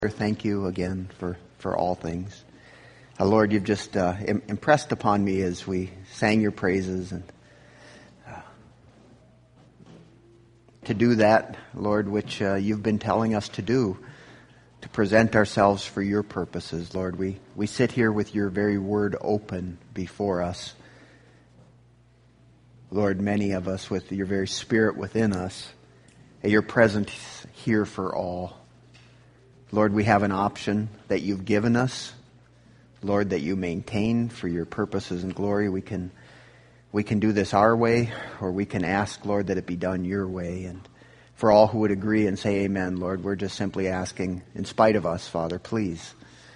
Thank you again for all things. Lord, you've just impressed upon me as we sang your praises, and to do that, Lord, which you've been telling us to do, to present ourselves for your purposes. Lord, we sit here with your very word open before us. Lord, many of us with your very spirit within us, and you're present here for all. Lord, we have an option that you've given us, Lord, that you maintain for your purposes and glory. We can do this our way, or we can ask, Lord, that it be done your way. And for all who would agree and say amen, Lord, we're just simply asking, in spite of us, Father, please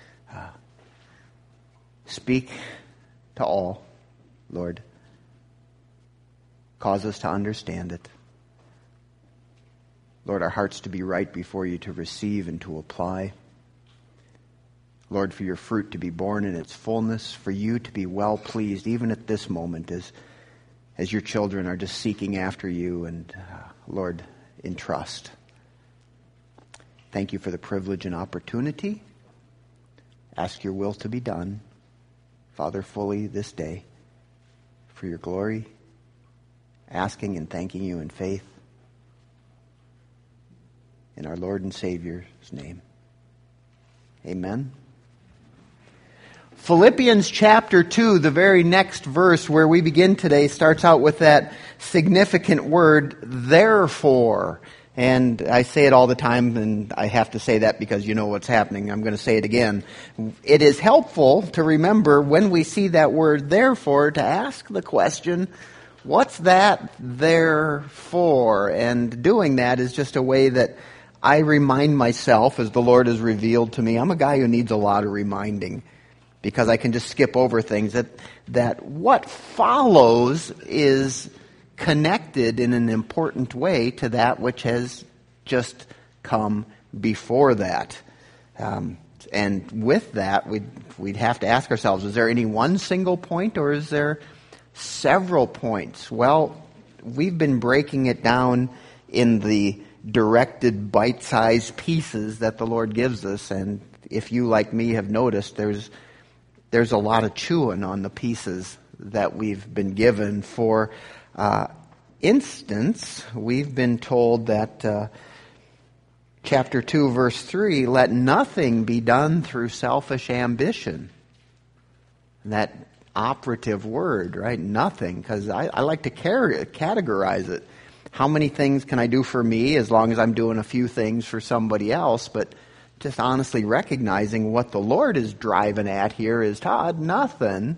speak to all, Lord. Cause us to understand it. Lord, our hearts to be right before you, to receive and to apply. Lord, for your fruit to be born in its fullness, for you to be well pleased, even at this moment, as your children are just seeking after you and, Lord, in trust. Thank you for the privilege and opportunity. Ask your will to be done, Father, fully this day, for your glory, asking and thanking you in faith. In our Lord and Savior's name. Amen. Philippians chapter 2, the very next verse where we begin today, starts out with that significant word, therefore. And I say it all the time, and I have to say that because you know what's happening. I'm going to say it again. It is helpful to remember when we see that word, therefore, to ask the question, what's that there for? And doing that is just a way that I remind myself, as the Lord has revealed to me, I'm a guy who needs a lot of reminding because I can just skip over things, that what follows is connected in an important way to that which has just come before that. And with that, we'd have to ask ourselves, is there any one single point or is there several points? Well, we've been breaking it down in the directed bite-sized pieces that the Lord gives us, and if you, like me, have noticed, there's a lot of chewing on the pieces that we've been given. For instance, we've been told that chapter 2, verse 3, let nothing be done through selfish ambition. That operative word, right? Nothing, because I like to categorize it. How many things can I do for me as long as I'm doing a few things for somebody else? But just honestly recognizing what the Lord is driving at here is, Todd, nothing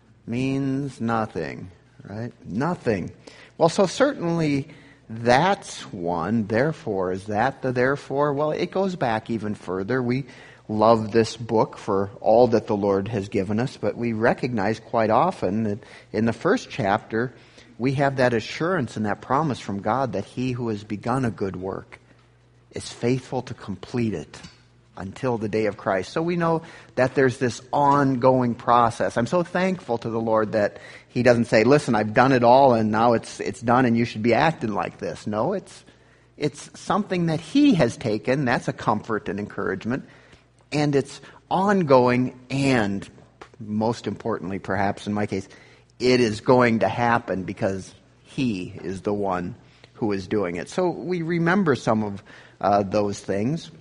means nothing, right? Nothing. Well, so certainly that's one. Therefore, is that the therefore? Well, it goes back even further. We love this book for all that the Lord has given us, but we recognize quite often that in the first chapter, we have that assurance and that promise from God that he who has begun a good work is faithful to complete it until the day of Christ. So we know that there's this ongoing process. I'm so thankful to the Lord that he doesn't say, listen, I've done it all and now it's done and you should be acting like this. No, it's something that he has taken. That's a comfort and encouragement. And it's ongoing, and most importantly, perhaps in my case, it is going to happen because he is the one who is doing it. So we remember some of those things.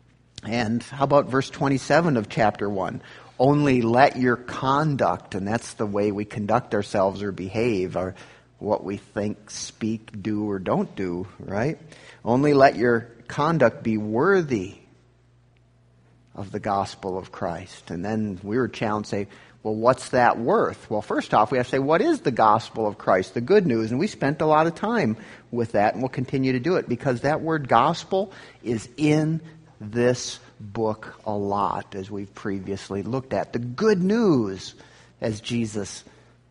And how about verse 27 of chapter 1? Only let your conduct, and that's the way we conduct ourselves or behave, or what we think, speak, do, or don't do, right? Only let your conduct be worthy of the gospel of Christ. And then we were challenged to say, well, what's that worth? Well, first off, we have to say, what is the gospel of Christ, the good news? And we spent a lot of time with that, and we'll continue to do it, because that word gospel is in this book a lot, as we've previously looked at. The good news, as Jesus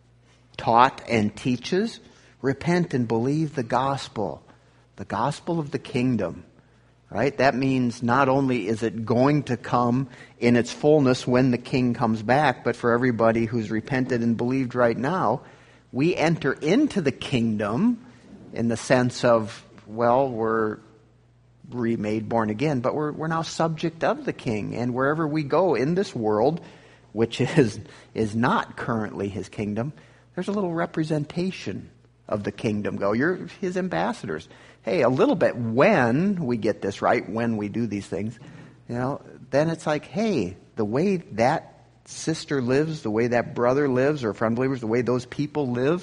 taught and teaches, repent and believe the gospel of the kingdom. Right? That means not only is it going to come in its fullness when the King comes back, but for everybody who's repented and believed right now, we enter into the kingdom in the sense of, well, we're remade, born again, but we're now subject of the King. And wherever we go in this world, which is not currently his kingdom, there's a little representation of the kingdom go. You're his ambassadors. Hey, a little bit when we get this right, when we do these things, then it's like, hey, the way that sister lives, the way that brother lives, or for unbelievers, the way those people live,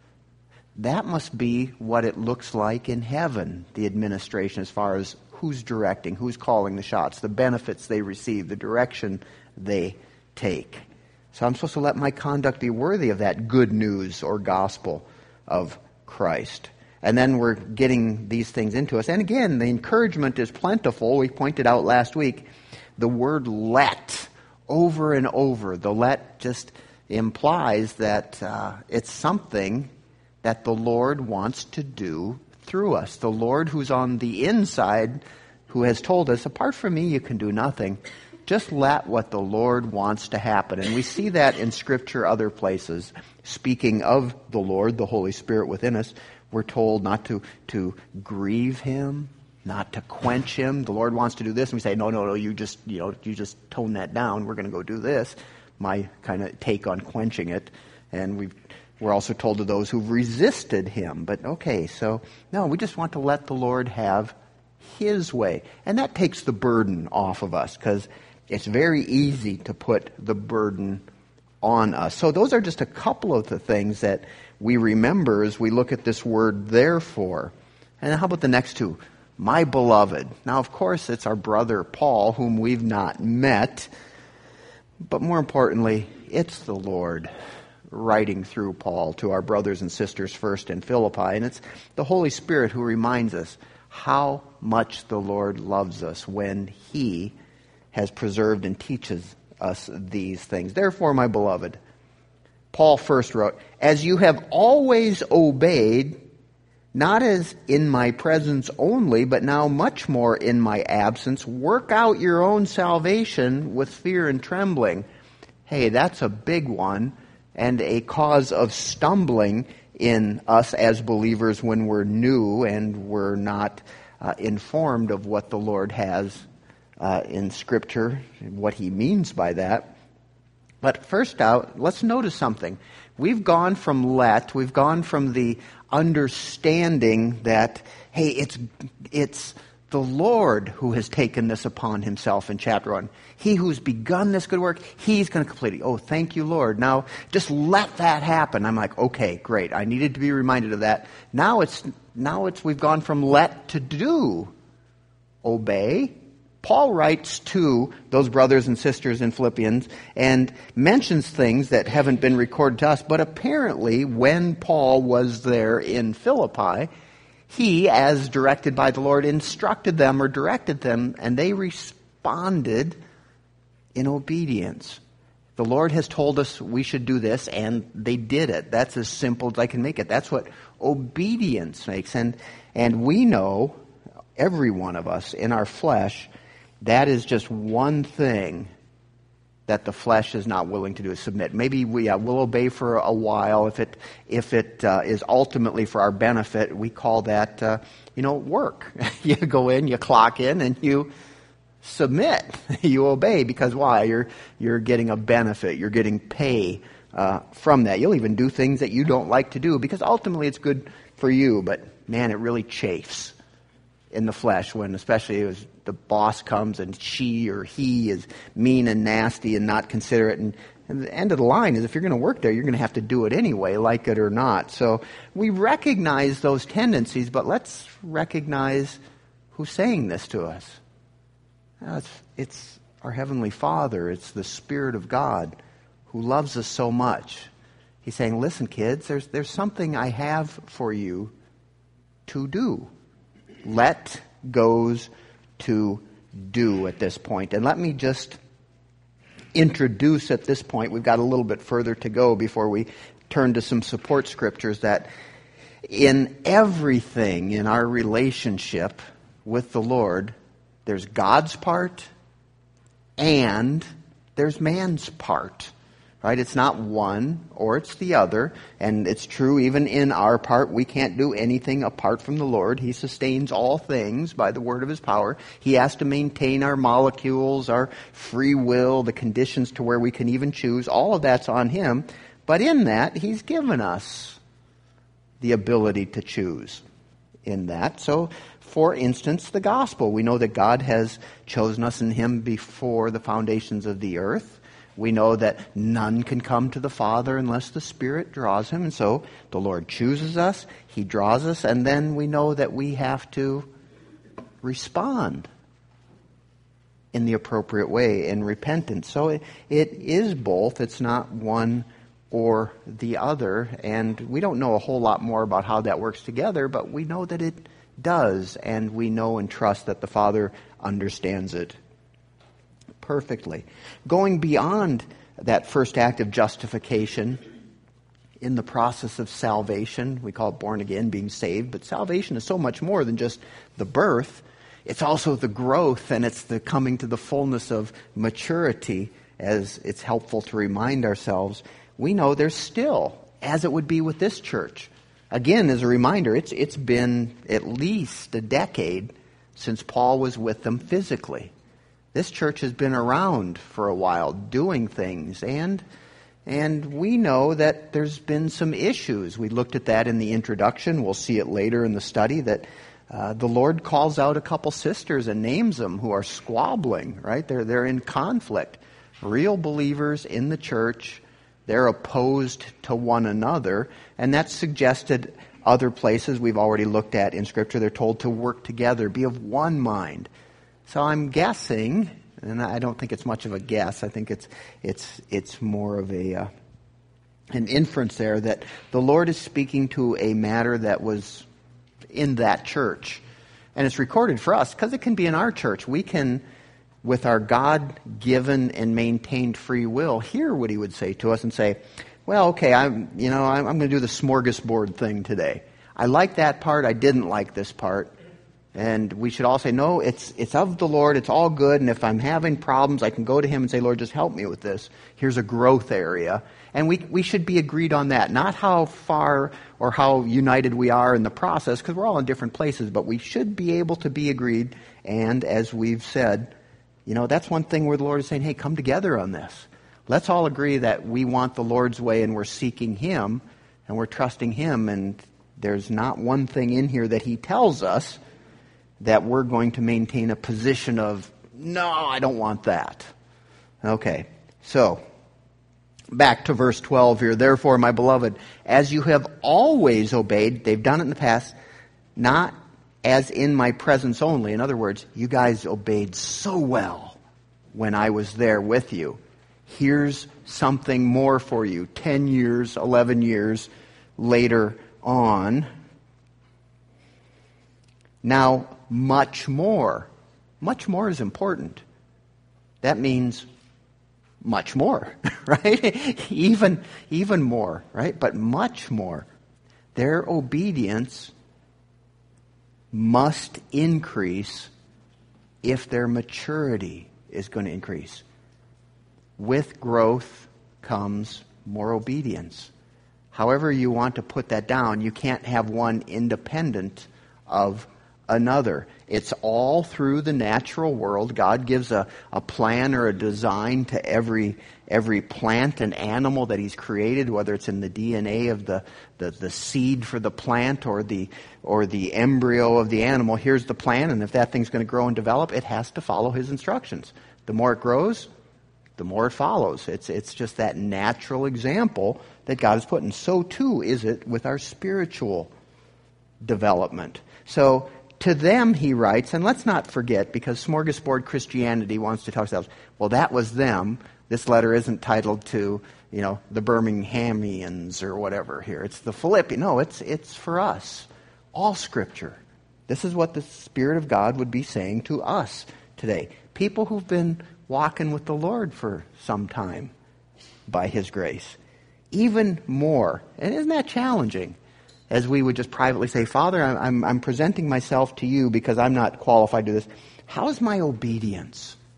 that must be what it looks like in heaven, the administration, as far as who's directing, who's calling the shots, the benefits they receive, the direction they take. So I'm supposed to let my conduct be worthy of that good news or gospel of Christ. And then we're getting these things into us. And again, the encouragement is plentiful. We pointed out last week the word let over and over. The let just implies that it's something that the Lord wants to do through us. The Lord who's on the inside, who has told us, apart from me you can do nothing. Just let what the Lord wants to happen. And we see that in Scripture other places. Speaking of the Lord, the Holy Spirit within us, we're told not to grieve Him, not to quench Him. The Lord wants to do this, and we say, no, you just tone that down. We're going to go do this. My kind of take on quenching it. And we're also told to those who've resisted Him. But okay, so no, we just want to let the Lord have His way. And that takes the burden off of us, because it's very easy to put the burden on us. So those are just a couple of the things that we remember as we look at this word therefore. And how about the next two? My beloved. Now, of course, it's our brother Paul, whom we've not met. But more importantly, it's the Lord writing through Paul to our brothers and sisters first in Philippi. And it's the Holy Spirit who reminds us how much the Lord loves us when He has preserved and teaches us these things. Therefore, my beloved, Paul first wrote, as you have always obeyed, not as in my presence only, but now much more in my absence, work out your own salvation with fear and trembling. Hey, that's a big one, and a cause of stumbling in us as believers when we're new and we're not informed of what the Lord has in Scripture, what He means by that. But first out, let's notice something. We've gone from we've gone from the understanding that, hey, it's the Lord who has taken this upon Himself in chapter 1. He who's begun this good work, He's going to complete it. Oh, thank you, Lord. Now, just let that happen. I'm like, okay, great. I needed to be reminded of that. Now it's we've gone from let to do. Obey. Paul writes to those brothers and sisters in Philippians and mentions things that haven't been recorded to us, but apparently when Paul was there in Philippi, he, as directed by the Lord, instructed them or directed them, and they responded in obedience. The Lord has told us we should do this, and they did it. That's as simple as I can make it. That's what obedience makes. And we know, every one of us in our flesh, that is just one thing that the flesh is not willing to do, is submit. Maybe we'll obey for a while. If it is ultimately for our benefit, we call that work. You go in, you clock in, and you submit. You obey because why? You're getting a benefit. You're getting pay from that. You'll even do things that you don't like to do because ultimately it's good for you. But man, it really chafes in the flesh when, especially as the boss comes and she or he is mean and nasty and not considerate. And the end of the line is if you're going to work there, you're going to have to do it anyway, like it or not. So we recognize those tendencies, but let's recognize who's saying this to us. It's our Heavenly Father. It's the Spirit of God who loves us so much. He's saying, listen, kids, there's something I have for you to do. Let goes to do at this point. And let me just introduce at this point, we've got a little bit further to go before we turn to some support scriptures, that in everything in our relationship with the Lord, there's God's part and there's man's part. Right? It's not one or it's the other. And it's true even in our part. We can't do anything apart from the Lord. He sustains all things by the word of His power. He has to maintain our molecules, our free will, the conditions to where we can even choose. All of that's on Him. But in that, He's given us the ability to choose in that. So, for instance, the gospel. We know that God has chosen us in Him before the foundations of the earth. We know that none can come to the Father unless the Spirit draws him. And so the Lord chooses us, He draws us, and then we know that we have to respond in the appropriate way in repentance. So it is both. It's not one or the other. And we don't know a whole lot more about how that works together, but we know that it does. And we know and trust that the Father understands it perfectly. Going beyond that first act of justification in the process of salvation, we call it born again, being saved, but salvation is so much more than just the birth. It's also the growth, and it's the coming to the fullness of maturity, as it's helpful to remind ourselves. We know there's still, as it would be with this church. Again, as a reminder, it's been at least a decade since Paul was with them physically. This church has been around for a while, doing things, and we know that there's been some issues. We looked at that in the introduction. We'll see it later in the study that the Lord calls out a couple sisters and names them who are squabbling, right? They're in conflict. Real believers in the church, they're opposed to one another, and that's suggested other places we've already looked at in Scripture. They're told to work together, be of one mind. So I'm guessing, and I don't think it's much of a guess, I think it's more of an inference there, that the Lord is speaking to a matter that was in that church. And it's recorded for us because it can be in our church. We can, with our God-given and maintained free will, hear what He would say to us and say, well, okay, I'm going to do the smorgasbord thing today. I like that part. I didn't like this part. And we should all say, no, it's of the Lord, it's all good, and if I'm having problems, I can go to Him and say, Lord, just help me with this. Here's a growth area. And we should be agreed on that, not how far or how united we are in the process, because we're all in different places, but we should be able to be agreed. And as we've said, that's one thing where the Lord is saying, hey, come together on this. Let's all agree that we want the Lord's way and we're seeking Him and we're trusting Him, and there's not one thing in here that He tells us that we're going to maintain a position of, no, I don't want that. Okay, so back to verse 12 here. Therefore, my beloved, as you have always obeyed, they've done it in the past, not as in my presence only. In other words, you guys obeyed so well when I was there with you. Here's something more for you 10 years, 11 years later on. Now, much more. Much more is important. That means much more, right? Even more, right? But much more. Their obedience must increase if their maturity is going to increase. With growth comes more obedience. However you want to put that down, you can't have one independent of another. It's all through the natural world. God gives a plan or a design to every plant and animal that He's created, whether it's in the DNA of the seed for the plant or the embryo of the animal. Here's the plan, and if that thing's going to grow and develop, it has to follow His instructions. The more it grows, the more it follows. It's just that natural example that God has put. And so too is it with our spiritual development. So to them, he writes, and let's not forget, because smorgasbord Christianity wants to tell ourselves, well, that was them. This letter isn't titled to, the Birminghamians or whatever here. It's the Philippians. No, it's for us. All Scripture. This is what the Spirit of God would be saying to us today. People who've been walking with the Lord for some time by His grace. Even more. And isn't that challenging? As we would just privately say, Father, I'm presenting myself to you because I'm not qualified to do this. How is my obedience?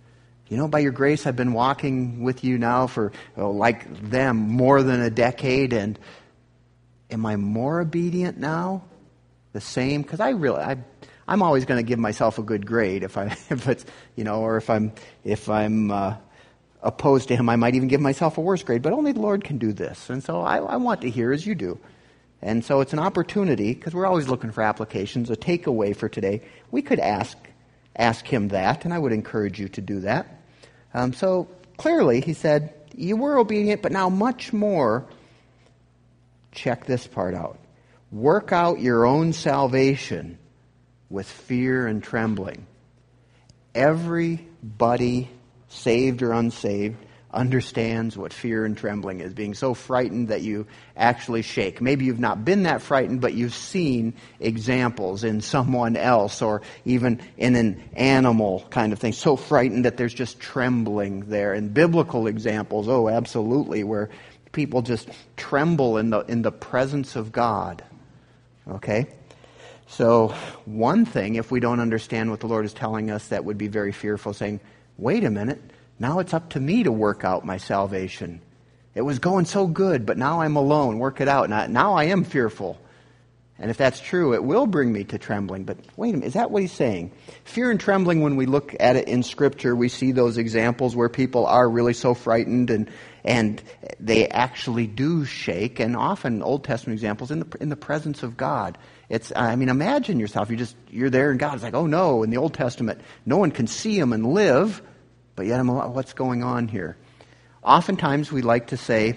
By your grace, I've been walking with you now for, like them, more than a decade, and am I more obedient now? The same? Because I'm always going to give myself a good grade if it's, or if I'm opposed to Him, I might even give myself a worse grade. But only the Lord can do this, and so I want to hear as you do. And so it's an opportunity, because we're always looking for applications, a takeaway for today. We could ask Him that, and I would encourage you to do that. So clearly, He said, you were obedient, but now much more. Check this part out. Work out your own salvation with fear and trembling. Everybody, saved or unsaved, understands what fear and trembling is, being so frightened that you actually shake. Maybe you've not been that frightened, but you've seen examples in someone else or even in an animal kind of thing, so frightened that there's just trembling there. And biblical examples, absolutely, where people just tremble in the presence of God. Okay? So one thing, if we don't understand what the Lord is telling us, that would be very fearful, saying, wait a minute, now it's up to me to work out my salvation. It was going so good, but now I'm alone. Work it out. Now I am fearful. And if that's true, it will bring me to trembling. But wait a minute, is that what He's saying? Fear and trembling, when we look at it in Scripture, we see those examples where people are really so frightened and they actually do shake. And often Old Testament examples in the presence of God. Imagine yourself. You're there and God's like, oh no, in the Old Testament, no one can see Him and live. But yet, what's going on here? Oftentimes, we like to say,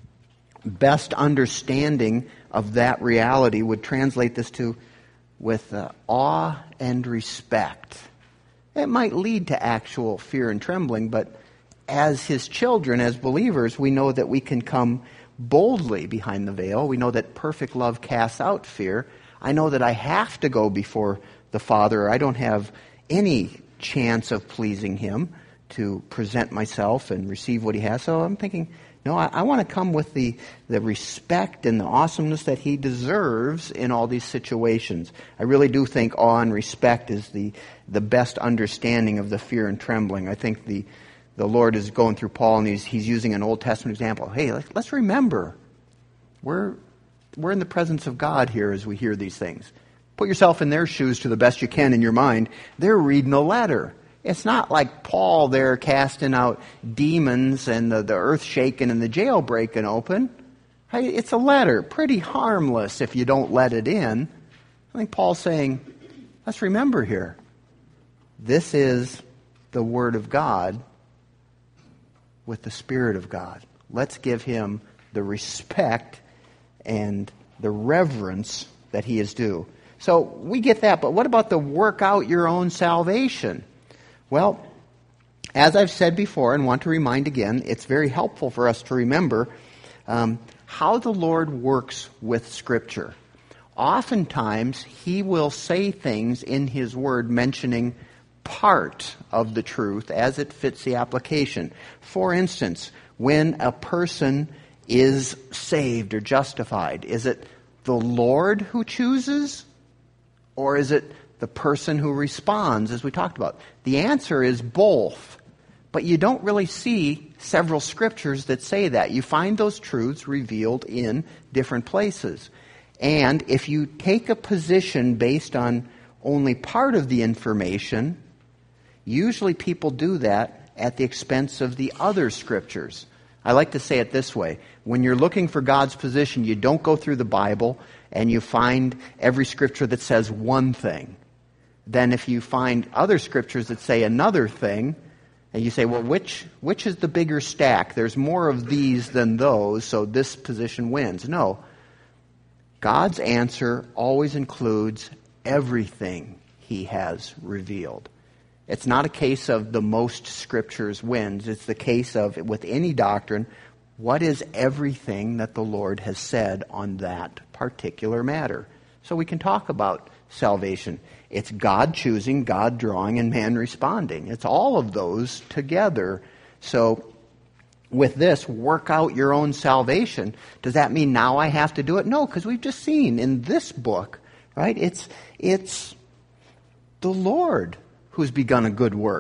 best understanding of that reality would translate this to with awe and respect. It might lead to actual fear and trembling, but as His children, as believers, we know that we can come boldly behind the veil. We know that perfect love casts out fear. I know that I have to go before the Father, or I don't have any chance of pleasing Him, to present myself and receive what He has. So I'm thinking, no, I want to come with the respect and the awesomeness that He deserves in all these situations. I really do think awe and respect is the best understanding of the fear and trembling. I think the Lord is going through Paul, and he's using an Old Testament example. Hey, let's remember, we're in the presence of God here as we hear these things. Put yourself in their shoes to the best you can in your mind. They're reading a letter. It's not like Paul there casting out demons and the earth shaking and the jail breaking open. It's a letter, pretty harmless if you don't let it in. I think Paul's saying, let's remember here, this is the Word of God with the Spirit of God. Let's give Him the respect and the reverence that He is due. So we get that, but what about the work out your own salvation? Well, as I've said before and want to remind again, it's very helpful for us to remember how the Lord works with Scripture. Oftentimes, He will say things in His Word mentioning part of the truth as it fits the application. For instance, when a person is saved or justified, is it the Lord who chooses, or is it the person who responds, as we talked about? The answer is both. But you don't really see several scriptures that say that. You find those truths revealed in different places. And if you take a position based on only part of the information, usually people do that at the expense of the other scriptures. I like to say it this way. When you're looking for God's position, you don't go through the Bible and you find every scripture that says one thing. Then if you find other scriptures that say another thing, and you say, well, which is the bigger stack? There's more of these than those, so this position wins. No. God's answer always includes everything He has revealed. It's not a case of the most scriptures wins. It's the case of, with any doctrine, what is everything that the Lord has said on that particular matter? So we can talk about salvation. It's God choosing, God drawing, and man responding. It's all of those together. So with this, work out your own salvation. Does that mean now I have to do it? No, because we've just seen in this book, right? It's the Lord who's begun a good work.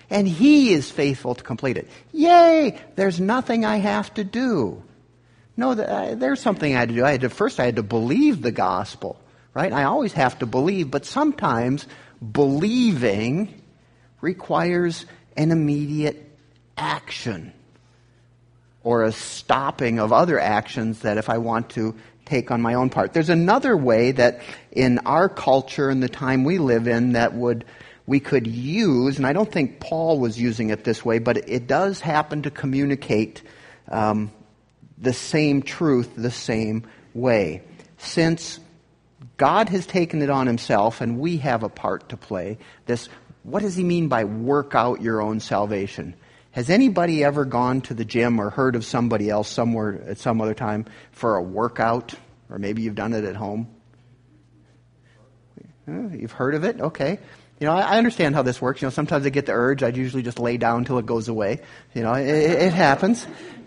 and He is faithful to complete it. Yay! There's nothing I have to do. No, there's something I had to do. First I had to believe the gospel, right? I always have to believe, but sometimes believing requires an immediate action or a stopping of other actions that if I want to take on my own part. There's another way that in our culture and the time we live in that we could use, and I don't think Paul was using it this way, but it does happen to communicate the same truth the same way. Since God has taken it on Himself and we have a part to play, what does He mean by work out your own salvation? Has anybody ever gone to the gym or heard of somebody else somewhere at some other time for a workout? Or maybe you've done it at home? You've heard of it? Okay. I understand how this works. Sometimes I get the urge. I'd usually just lay down until it goes away. It happens.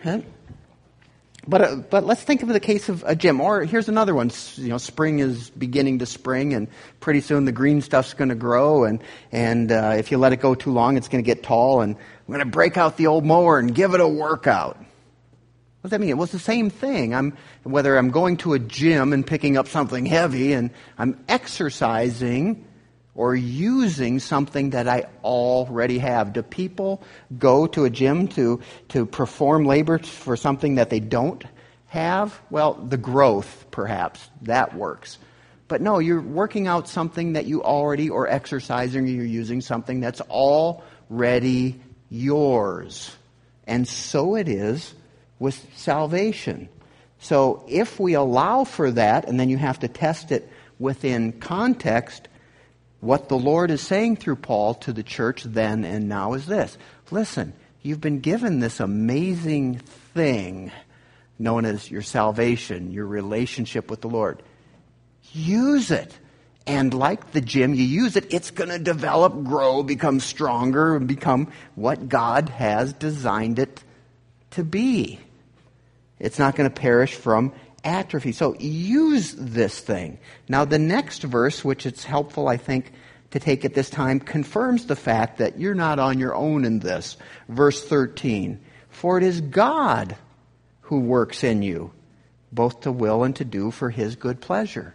But let's think of the case of a gym. Or here's another one. Spring is beginning to spring, and pretty soon the green stuff's going to grow, and if you let it go too long, it's going to get tall, and I'm going to break out the old mower and give it a workout. What does that mean? Well, it's the same thing. Whether I'm going to a gym and picking up something heavy, and I'm exercising or using something that I already have. Do people go to a gym to perform labor for something that they don't have? Well, the growth, perhaps, that works. But no, you're working out something that you already, or exercising, or you're using something that's already yours. And so it is with salvation. So if we allow for that, and then you have to test it within context, what the Lord is saying through Paul to the church then and now is this. Listen, you've been given this amazing thing known as your salvation, your relationship with the Lord. Use it. And like the gym, you use it, it's going to develop, grow, become stronger, and become what God has designed it to be. It's not going to perish from atrophy. So use this thing. Now the next verse, which it's helpful, I think, to take at this time, confirms the fact that you're not on your own in this. Verse 13, for it is God who works in you, both to will and to do for His good pleasure.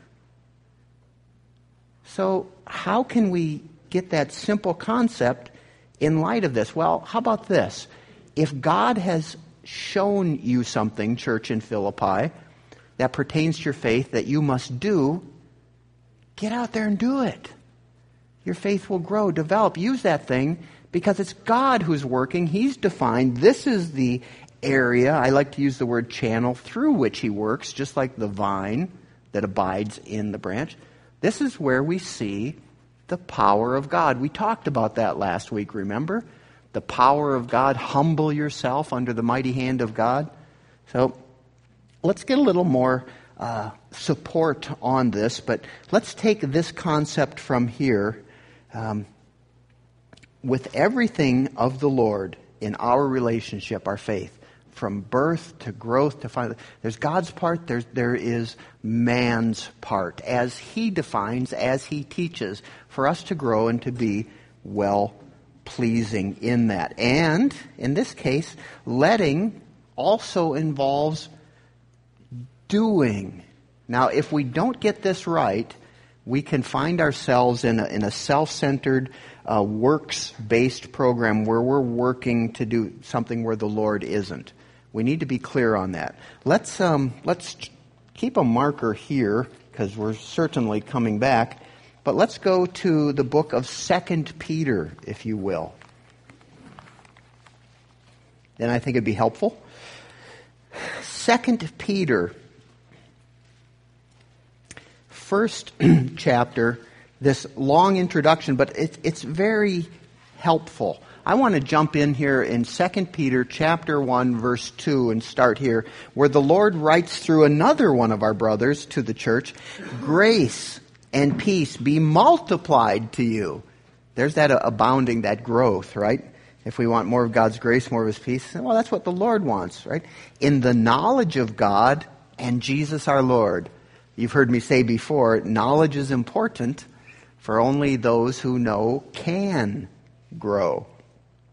So how can we get that simple concept in light of this? Well, how about this? If God has shown you something, church in Philippi, that pertains to your faith that you must do, get out there and do it. Your faith will grow, develop. Use that thing because it's God who's working. He's defined. This is the area, I like to use the word channel, through which He works, just like the vine that abides in the branch. This is where we see the power of God. We talked about that last week, remember? The power of God. Humble yourself under the mighty hand of God. So let's get a little more support on this, but let's take this concept from here. With everything of the Lord in our relationship, our faith, from birth to growth to final, there's God's part, there is man's part, as He defines, as He teaches, for us to grow and to be well-pleasing in that. And, in this case, letting also involves doing. Now, if we don't get this right, we can find ourselves in a self-centered, works-based program where we're working to do something where the Lord isn't. We need to be clear on that. Let's keep a marker here because we're certainly coming back. But let's go to the book of 2 Peter, if you will. Then I think it'd be helpful. 2 Peter, first chapter, this long introduction, but it's very helpful. I want to jump in here in 2 Peter chapter 1, verse 2, and start here, where the Lord writes through another one of our brothers to the church, grace and peace be multiplied to you. There's that abounding, that growth, right? If we want more of God's grace, more of His peace, well, that's what the Lord wants, right? In the knowledge of God and Jesus our Lord. You've heard me say before, knowledge is important, for only those who know can grow.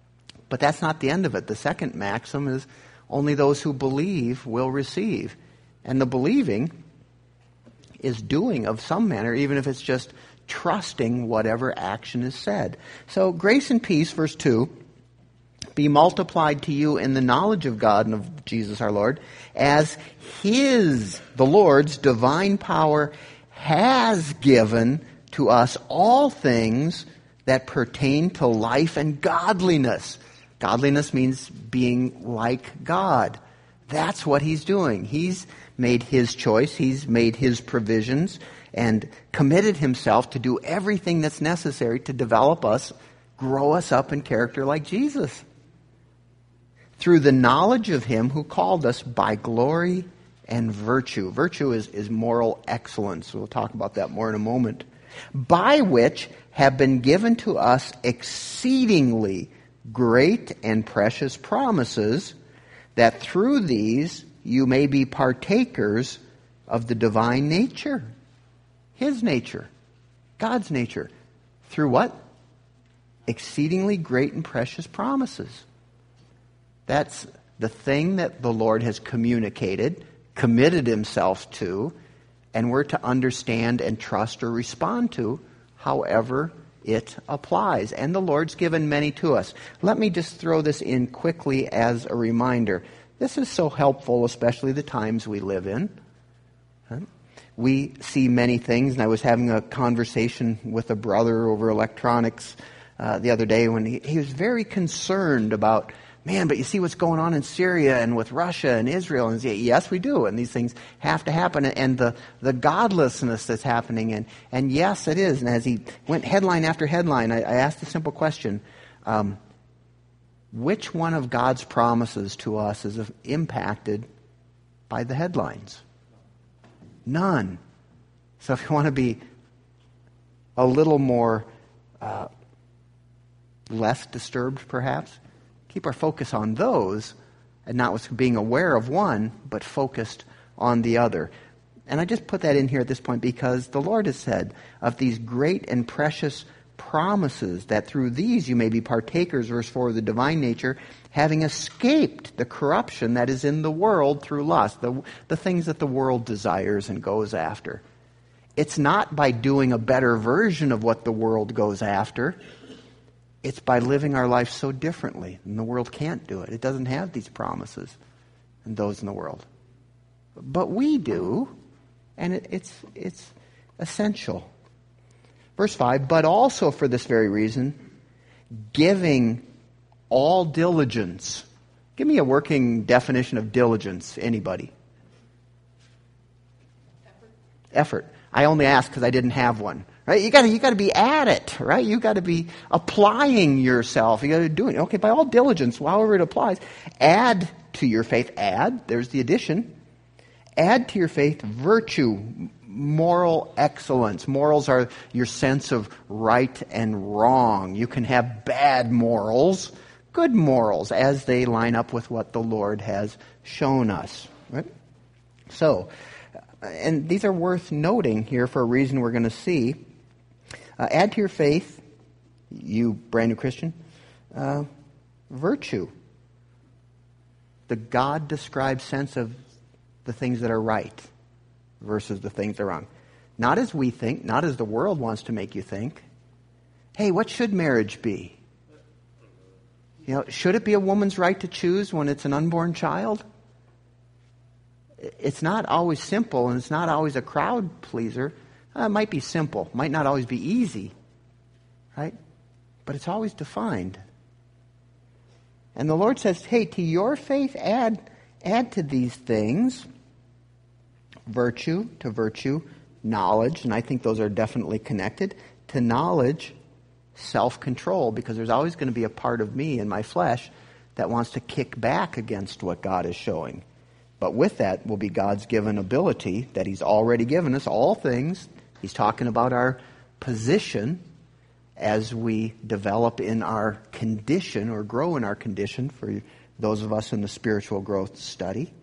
But that's not the end of it. The second maxim is only those who believe will receive. And the believing is doing of some manner, even if it's just trusting whatever action is said. So grace and peace, verse 2, be multiplied to you in the knowledge of God and of Jesus our Lord, as His, the Lord's, divine power has given to us all things that pertain to life and godliness. Godliness means being like God. That's what He's doing. He's made His choice. He's made His provisions and committed Himself to do everything that's necessary to develop us, grow us up in character like Jesus. Through the knowledge of Him who called us by glory and virtue. Virtue is moral excellence. We'll talk about that more in a moment. By which have been given to us exceedingly great and precious promises, that through these you may be partakers of the divine nature. His nature. God's nature. Through what? Exceedingly great and precious promises. That's the thing that the Lord has communicated, committed Himself to, and we're to understand and trust or respond to however it applies. And the Lord's given many to us. Let me just throw this in quickly as a reminder. This is so helpful, especially the times we live in. We see many things, and I was having a conversation with a brother over electronics the other day when he was very concerned about, man, but you see what's going on in Syria and with Russia and Israel. And yes, we do. And these things have to happen. And the godlessness that's happening. And yes, it is. And as he went headline after headline, I asked a simple question. Which one of God's promises to us is impacted by the headlines? None. So if you want to be a little more less disturbed, perhaps, keep our focus on those and not with being aware of one, but focused on the other. And I just put that in here at this point because the Lord has said of these great and precious promises that through these you may be partakers, verse 4, of the divine nature, having escaped the corruption that is in the world through lust, the things that the world desires and goes after. It's not by doing a better version of what the world goes after. It's by living our life so differently, and the world can't do it. It doesn't have these promises and those in the world. But we do, and it's essential. Verse 5, but also for this very reason, giving all diligence. Give me a working definition of diligence, anybody. Effort. I only ask because I didn't have one. Right? You got to be at it, right? You got to be applying yourself. You got to do it. Okay, by all diligence, however it applies, add to your faith. Add. There's the addition. Add to your faith virtue, moral excellence. Morals are your sense of right and wrong. You can have bad morals, good morals, as they line up with what the Lord has shown us. Right? So, and these are worth noting here for a reason we're going to see. Add to your faith, you brand new Christian, virtue. The God-described sense of the things that are right versus the things that are wrong. Not as we think, not as the world wants to make you think. Hey, what should marriage be? You know, should it be a woman's right to choose when it's an unborn child? It's not always simple, and it's not always a crowd pleaser. It might be simple, might not always be easy, right? But it's always defined. And the Lord says, hey, to your faith add to these things virtue, to virtue, knowledge, and I think those are definitely connected. To knowledge, self-control, because there's always going to be a part of me in my flesh that wants to kick back against what God is showing. But with that will be God's given ability that He's already given us, all things. He's talking about our position as we develop in our condition or grow in our condition for those of us in the spiritual growth study.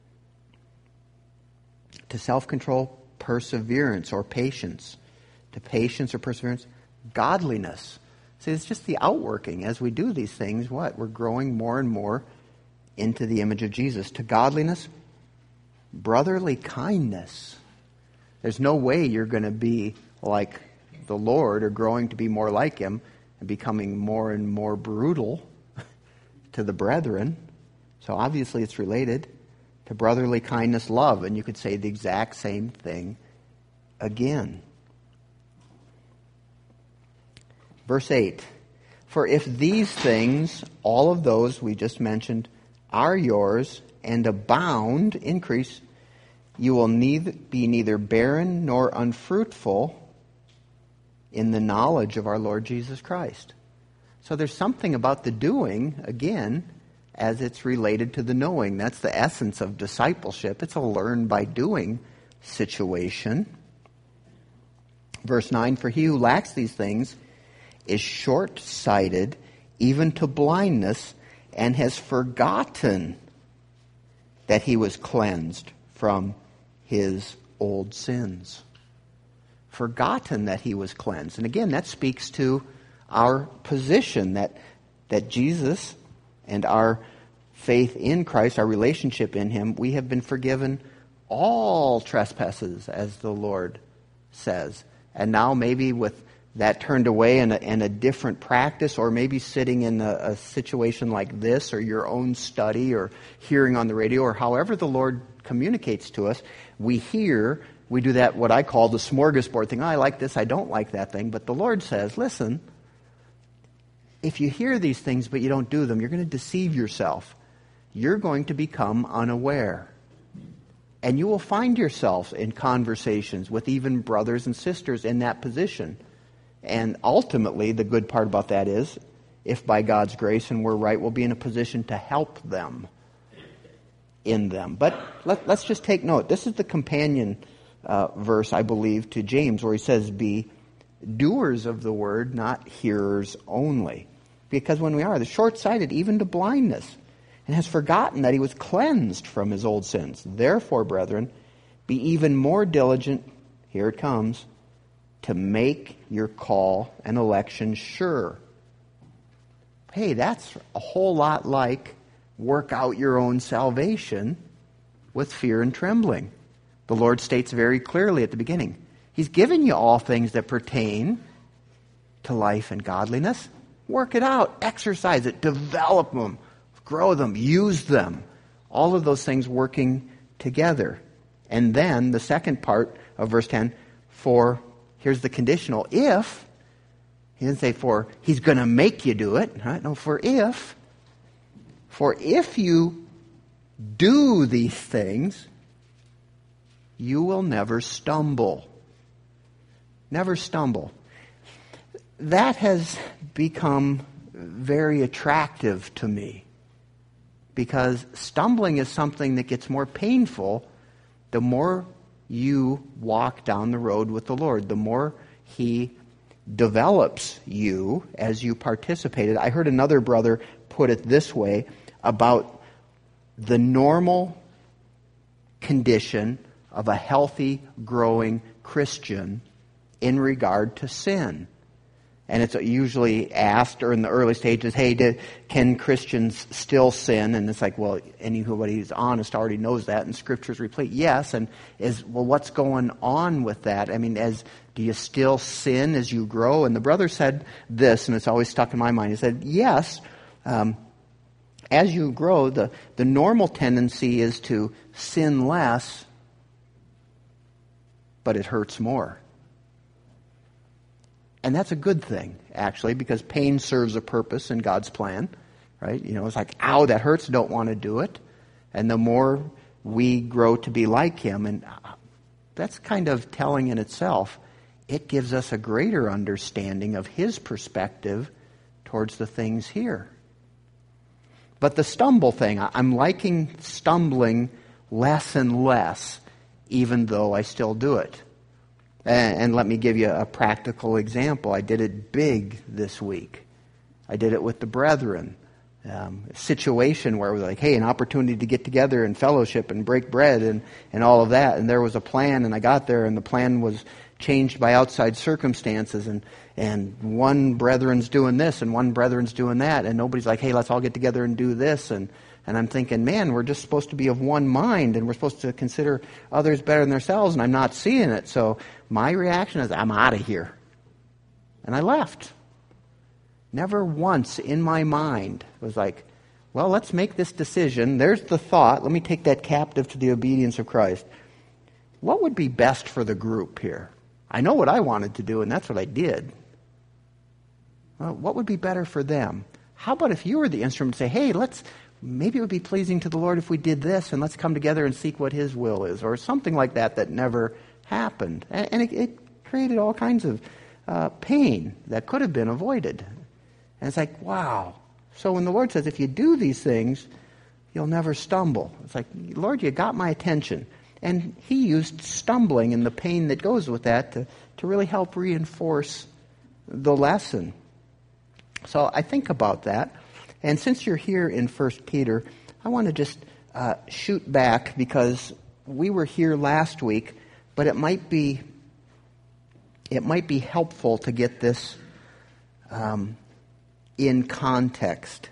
To self-control, perseverance or patience. To patience or perseverance, godliness. See, it's just the outworking. As we do these things, what? We're growing more and more into the image of Jesus. To godliness, brotherly kindness. There's no way you're going to be like the Lord or growing to be more like Him and becoming more and more brutal to the brethren. So obviously it's related to brotherly kindness, love. And you could say the exact same thing again. Verse 8. For if these things, all of those we just mentioned, are yours and abound, increase, you will be neither barren nor unfruitful in the knowledge of our Lord Jesus Christ. So there's something about the doing, again, as it's related to the knowing. That's the essence of discipleship. It's a learn by doing situation. Verse 9, for he who lacks these things is short-sighted, even to blindness, and has forgotten that he was cleansed from his old sins. Forgotten that he was cleansed. And again, that speaks to our position that Jesus and our faith in Christ, our relationship in Him, we have been forgiven all trespasses, as the Lord says. And now maybe with that turned away and a different practice, or maybe sitting in a situation like this, or your own study, or hearing on the radio, or however the Lord communicates to us, we hear, we do that, what I call the smorgasbord thing. Oh, I like this, I don't like that thing. But the Lord says, listen, if you hear these things but you don't do them, you're going to deceive yourself. You're going to become unaware. And you will find yourself in conversations with even brothers and sisters in that position. And ultimately, the good part about that is, if by God's grace and we're right, we'll be in a position to help them in them. But let's just take note. This is the companion verse, I believe, to James, where he says, be doers of the word, not hearers only. Because when we are, the short-sighted, even to blindness, and has forgotten that he was cleansed from his old sins. Therefore, brethren, be even more diligent, here it comes, to make your call and election sure. Hey, that's a whole lot like work out your own salvation with fear and trembling. The Lord states very clearly at the beginning, He's given you all things that pertain to life and godliness. Work it out, exercise it, develop them, grow them, use them. All of those things working together. And then the second part of verse 10, for, here's the conditional, if, he didn't say for, He's going to make you do it. Right? No, for if you do these things, you will never stumble. Never stumble. That has become very attractive to me, because stumbling is something that gets more painful the more you walk down the road with the Lord, the more He develops you as you participated. I heard another brother put it this way about the normal condition of a healthy, growing Christian in regard to sin. And it's usually asked, or in the early stages, hey, can Christians still sin? And it's like, well, anybody who's honest already knows that, and Scripture's replete. Yes, and what's going on with that? I mean, do you still sin as you grow? And the brother said this, and it's always stuck in my mind. He said, yes, as you grow, the normal tendency is to sin less, but it hurts more. And that's a good thing, actually, because pain serves a purpose in God's plan, right? You know, it's like, ow, that hurts, don't want to do it. And the more we grow to be like Him, and that's kind of telling in itself, it gives us a greater understanding of His perspective towards the things here. But the stumble thing, I'm liking stumbling less and less, even though I still do it. And let me give you a practical example. I did it big this week. I did it with the brethren. A situation where it was like, hey, an opportunity to get together and fellowship and break bread and all of that. And there was a plan, and I got there, and the plan was changed by outside circumstances, and one brethren's doing this and one brethren's doing that, and nobody's like, hey, let's all get together and do this. And I'm thinking, man, we're just supposed to be of one mind, and we're supposed to consider others better than ourselves, and I'm not seeing it. So my reaction is, I'm out of here. And I left. Never once in my mind was like, well, let's make this decision. There's the thought. Let me take that captive to the obedience of Christ. What would be best for the group here? I know what I wanted to do, and that's what I did. Well, what would be better for them? How about if you were the instrument to say, hey, maybe it would be pleasing to the Lord if we did this, and let's come together and seek what His will is, or something like that never happened. And it created all kinds of pain that could have been avoided. And it's like, wow. So when the Lord says, if you do these things, you'll never stumble. It's like, Lord, you got my attention. And He used stumbling and the pain that goes with that to really help reinforce the lesson. So I think about that. And since you're here in 1 Peter, I want to just shoot back, because we were here last week, but it might be helpful to get this in context.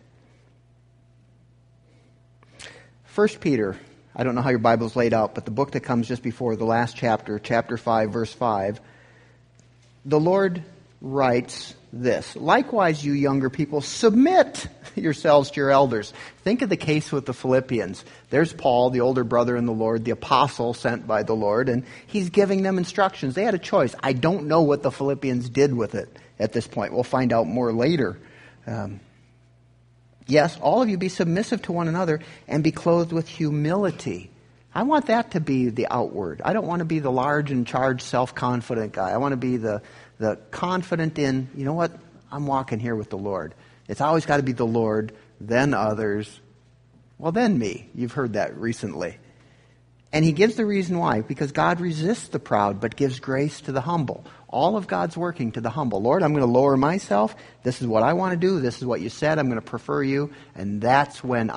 1 Peter, I don't know how your Bible's laid out, but the book that comes just before the last chapter, chapter 5, verse 5, the Lord writes this: likewise, you younger people, submit yourselves to your elders. Think of the case with the Philippians. There's Paul, the older brother in the Lord, the apostle sent by the Lord, and he's giving them instructions. They had a choice. I don't know what the Philippians did with it at this point. We'll find out more later. Yes, all of you be submissive to one another and be clothed with humility. I want that to be the outward. I don't want to be the large and charged, self-confident guy. I want to be the confident in, you know what, I'm walking here with the Lord. It's always got to be the Lord, then others, well, then me. You've heard that recently. And he gives the reason why. Because God resists the proud, but gives grace to the humble. All of God's working to the humble. Lord, I'm going to lower myself. This is what I want to do. This is what you said. I'm going to prefer you. And that's when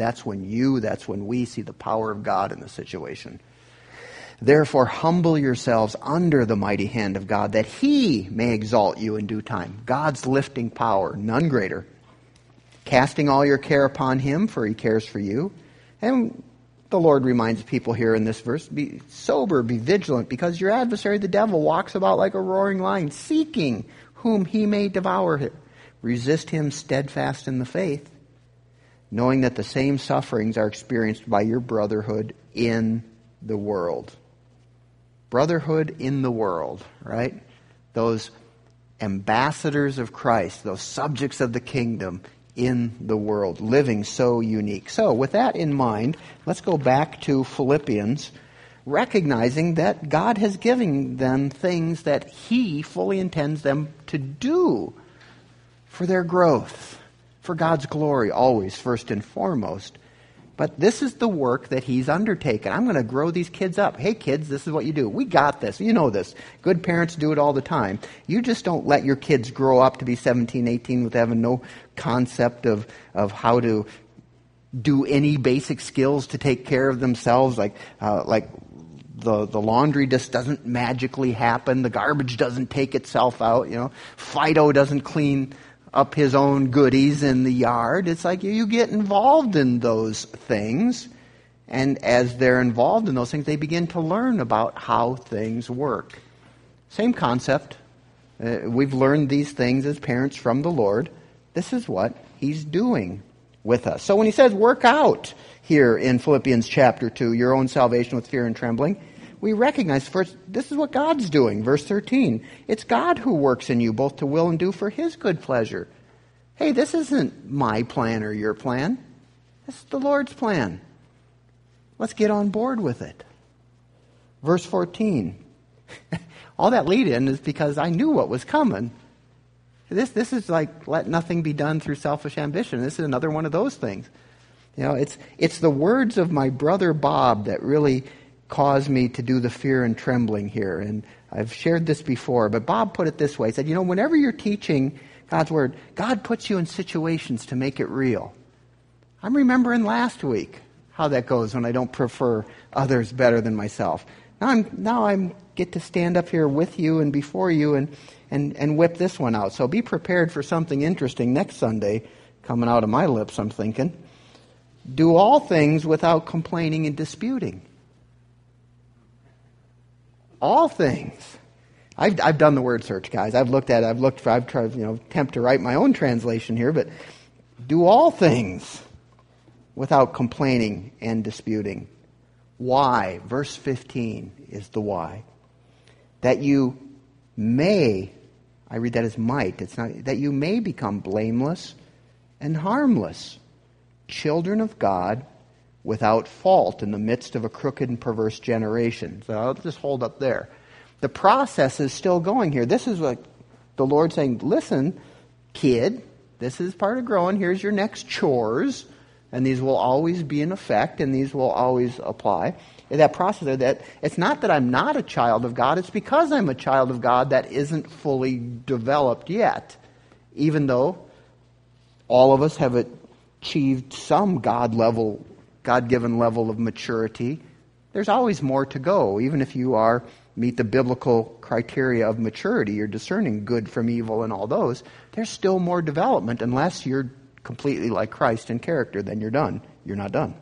we see the power of God in the situation. Therefore, humble yourselves under the mighty hand of God, that He may exalt you in due time. God's lifting power, none greater. Casting all your care upon Him, for He cares for you. And the Lord reminds people here in this verse, be sober, be vigilant, because your adversary, the devil, walks about like a roaring lion, seeking whom he may devour. Resist him steadfast in the faith, knowing that the same sufferings are experienced by your brotherhood in the world. Brotherhood in the world, right? Those ambassadors of Christ, those subjects of the kingdom in the world, living so unique. So with that in mind, let's go back to Philippians, recognizing that God has given them things that He fully intends them to do for their growth, for God's glory, always first and foremost. But this is the work that He's undertaken. I'm going to grow these kids up. Hey kids, this is what you do. We got this. You know this. Good parents do it all the time. You just don't let your kids grow up to be 17, 18 with having no concept of how to do any basic skills to take care of themselves. Like the laundry just doesn't magically happen. The garbage doesn't take itself out. You know, Fido doesn't clean up his own goodies in the yard. It's like you get involved in those things, and as they're involved in those things, they begin to learn about how things work. Same concept. We've learned these things as parents from the Lord. This is what He's doing with us. So when He says work out here in Philippians chapter 2, your own salvation with fear and trembling, we recognize first, this is what God's doing. Verse 13, it's God who works in you both to will and do for His good pleasure. Hey, this isn't my plan or your plan. This is the Lord's plan. Let's get on board with it. Verse 14, all that lead in is because I knew what was coming. This is like, let nothing be done through selfish ambition. This is another one of those things. You know, it's the words of my brother Bob that really caused me to do the fear and trembling here. And I've shared this before, but Bob put it this way. He said, you know, whenever you're teaching God's Word, God puts you in situations to make it real. I'm remembering last week how that goes when I don't prefer others better than myself. Now I get to stand up here with you and before you and whip this one out. So be prepared for something interesting next Sunday coming out of my lips, I'm thinking. Do all things without complaining and disputing. All things. I've done the word search, guys. I've tried, attempt to write my own translation here, but do all things without complaining and disputing. Why? Verse 15 is the why. That you may, I read that as might, it's not, that you may become blameless and harmless, children of God, without fault in the midst of a crooked and perverse generation. So I'll just hold up there. The process is still going here. This is like the Lord saying, listen, kid, this is part of growing. Here's your next chores. And these will always be in effect, and these will always apply. In that process there, that it's not that I'm not a child of God, it's because I'm a child of God that isn't fully developed yet. Even though all of us have achieved some God-given level of maturity, there's always more to go. Even if you meet the biblical criteria of maturity, you're discerning good from evil and all those, there's still more development unless you're completely like Christ in character, then you're done. You're not done.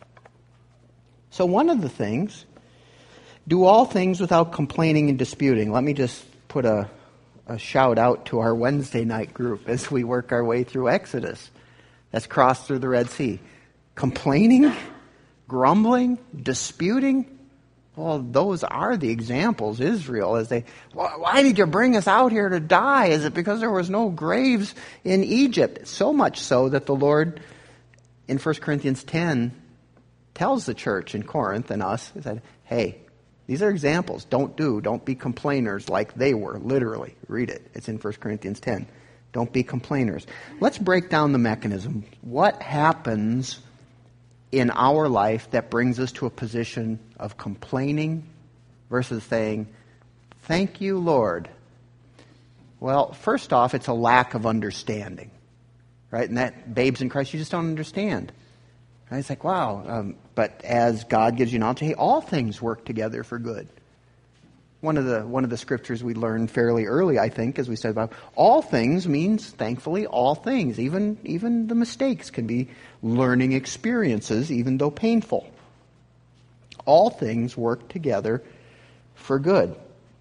So one of the things, do all things without complaining and disputing. Let me just put a shout out to our Wednesday night group as we work our way through Exodus. That's crossed through the Red Sea. Complaining, grumbling, disputing, well, those are the examples, Israel, as why did you bring us out here to die? Is it because there was no graves in Egypt? So much so that the Lord, in 1 Corinthians 10, tells the church in Corinth and us, that, hey, these are examples. Don't be complainers like they were, literally. Read it. It's in 1 Corinthians 10. Don't be complainers. Let's break down the mechanism. What happens in our life that brings us to a position of complaining versus saying, thank you, Lord? Well, first off, it's a lack of understanding, right? And that, babes in Christ, you just don't understand. Right? It's like, wow. But as God gives you knowledge, hey, all things work together for good. One of the scriptures we learned fairly early, I think, as we said about all things means, thankfully, all things. Even the mistakes can be learning experiences, even though painful. All things work together for good.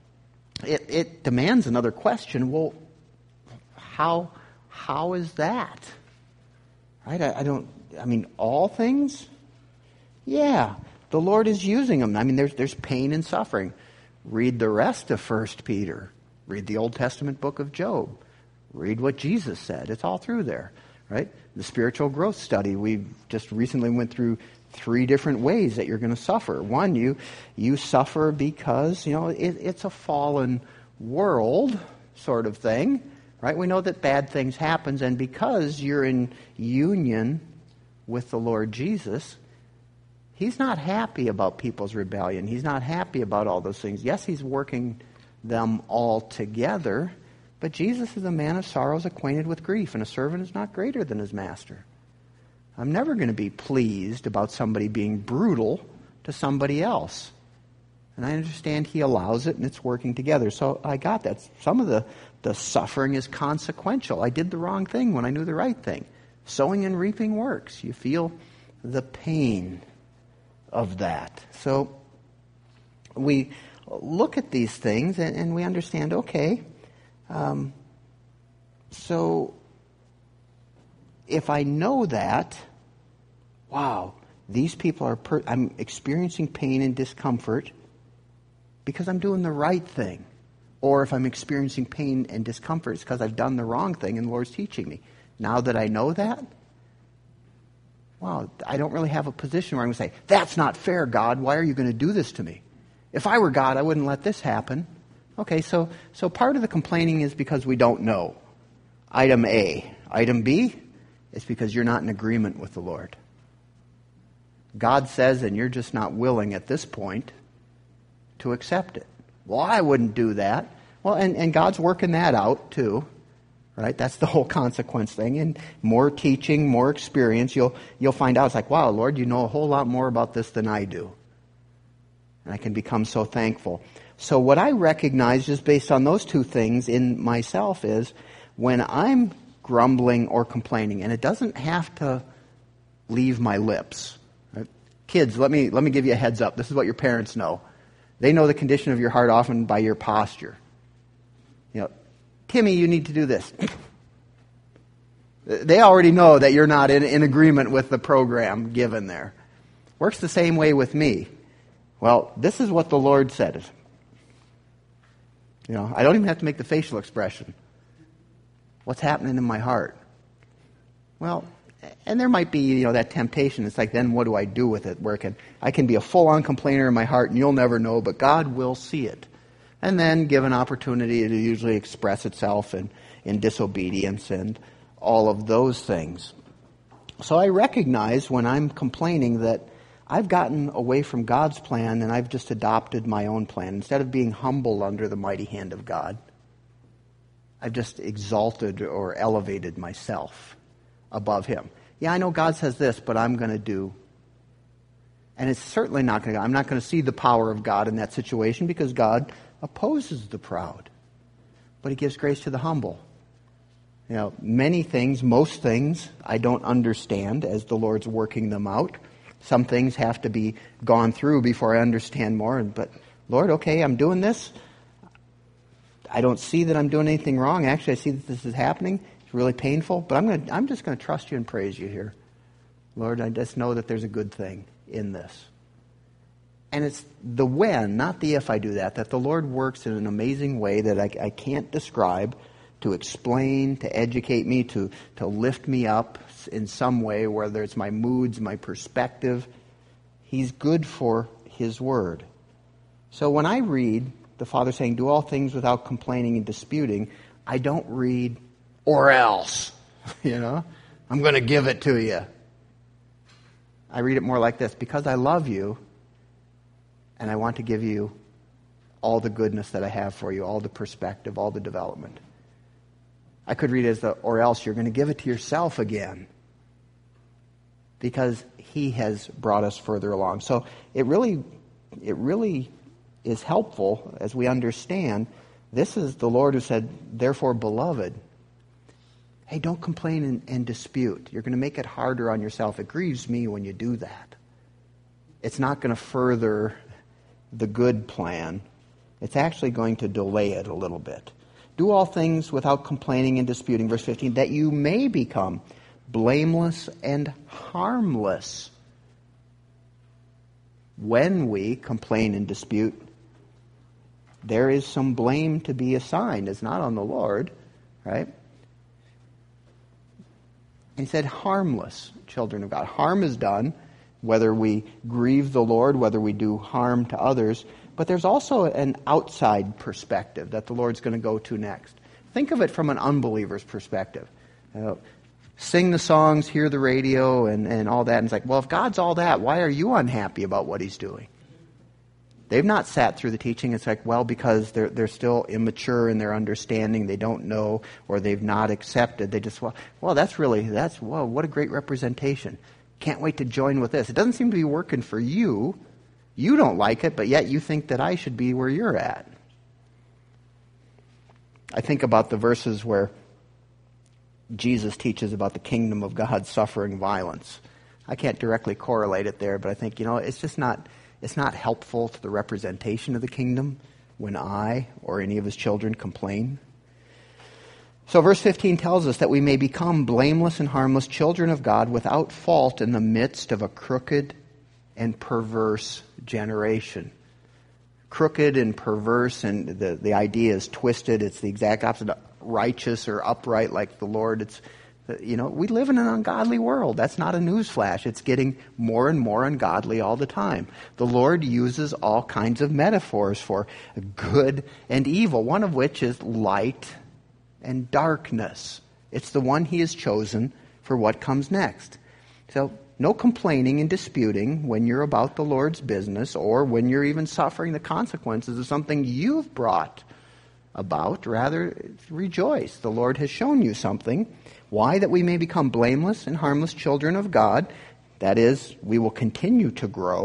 It demands another question. Well, how is that? Right? I mean, all things? Yeah, the Lord is using them. I mean, there's pain and suffering. Read the rest of 1 Peter. Read the Old Testament book of Job. Read what Jesus said. It's all through there, right? The spiritual growth study. We just recently went through 3 different ways that you're going to suffer. One, you suffer because, it's a fallen world sort of thing, right? We know that bad things happen, and because you're in union with the Lord Jesus, He's not happy about people's rebellion. He's not happy about all those things. Yes, He's working them all together, but Jesus is a man of sorrows, acquainted with grief, and a servant is not greater than his master. I'm never going to be pleased about somebody being brutal to somebody else. And I understand He allows it, and it's working together. So I got that. Some of the suffering is consequential. I did the wrong thing when I knew the right thing. Sowing and reaping works. You feel the pain of that. So we look at these things and we understand, okay, so if I know that, wow, these people I'm experiencing pain and discomfort because I'm doing the right thing. Or if I'm experiencing pain and discomfort, it's because I've done the wrong thing and the Lord's teaching me. Now that I know that, wow, I don't really have a position where I'm going to say, that's not fair, God. Why are you going to do this to me? If I were God, I wouldn't let this happen. Okay, so part of the complaining is because we don't know. Item A. Item B is because you're not in agreement with the Lord. God says, and you're just not willing at this point to accept it. Well, I wouldn't do that. Well, and God's working that out too. Right? That's the whole consequence thing. And more teaching, more experience, you'll find out. It's like, wow, Lord, you know a whole lot more about this than I do. And I can become so thankful. So what I recognize just based on those two things in myself is when I'm grumbling or complaining, and it doesn't have to leave my lips. Right? Kids, let me give you a heads up. This is what your parents know. They know the condition of your heart often by your posture. Timmy, you need to do this. They already know that you're not in agreement with the program given there. Works the same way with me. Well, this is what the Lord said. I don't even have to make the facial expression. What's happening in my heart? Well, and there might be, that temptation. It's like, then what do I do with it? I can be a full-on complainer in my heart, and you'll never know, but God will see it. And then give an opportunity to usually express itself in disobedience and all of those things. So I recognize when I'm complaining that I've gotten away from God's plan and I've just adopted my own plan. Instead of being humble under the mighty hand of God, I've just exalted or elevated myself above Him. Yeah, I know God says this, but I'm going to do. And it's certainly not going to, I'm not going to see the power of God in that situation because God opposes the proud. But He gives grace to the humble. Many things, most things, I don't understand as the Lord's working them out. Some things have to be gone through before I understand more. But, Lord, okay, I'm doing this. I don't see that I'm doing anything wrong. Actually, I see that this is happening. It's really painful. But I'm just going to trust you and praise you here. Lord, I just know that there's a good thing in this. And it's the when, not the if I do that the Lord works in an amazing way that I can't describe, to explain, to educate me, to lift me up in some way, whether it's my moods, my perspective. He's good for His Word. So when I read the Father saying, do all things without complaining and disputing, I don't read, or else, I'm going to give it to you. I read it more like this, because I love you, and I want to give you all the goodness that I have for you, all the perspective, all the development. I could read it as or else you're going to give it to yourself again. Because He has brought us further along. So it really is helpful as we understand this is the Lord who said, therefore, beloved, hey, don't complain and dispute. You're going to make it harder on yourself. It grieves me when you do that. It's not going to further the good plan. It's actually going to delay it a little bit. Do all things without complaining and disputing, verse 15, that you may become blameless and harmless. When we complain and dispute, there is some blame to be assigned. It's not on the Lord, right? He said harmless, children of God. Harm is done, whether we grieve the Lord, whether we do harm to others. But there's also an outside perspective that the Lord's going to go to next. Think of it from an unbeliever's perspective. Sing the songs, hear the radio, and all that. And it's like, well, if God's all that, why are you unhappy about what He's doing? They've not sat through the teaching. It's like, well, because they're still immature in their understanding. They don't know, or they've not accepted. They just, well, what a great representation. Can't wait to join with this. It doesn't seem to be working for you. You don't like it, but yet you think that I should be where you're at. I think about the verses where Jesus teaches about the kingdom of God suffering violence. I can't directly correlate it there, but I think, it's not helpful to the representation of the kingdom when I or any of His children complain. So verse 15 tells us that we may become blameless and harmless children of God without fault in the midst of a crooked and perverse generation. Crooked and perverse, and the idea is twisted. It's the exact opposite of righteous or upright like the Lord. It's, we live in an ungodly world. That's not a newsflash. It's getting more and more ungodly all the time. The Lord uses all kinds of metaphors for good and evil, one of which is light and darkness. It's the one He has chosen for what comes next. So, no complaining and disputing when you're about the Lord's business or when you're even suffering the consequences of something you've brought about. Rather, rejoice. The Lord has shown you something. Why? That we may become blameless and harmless children of God. That is, we will continue to grow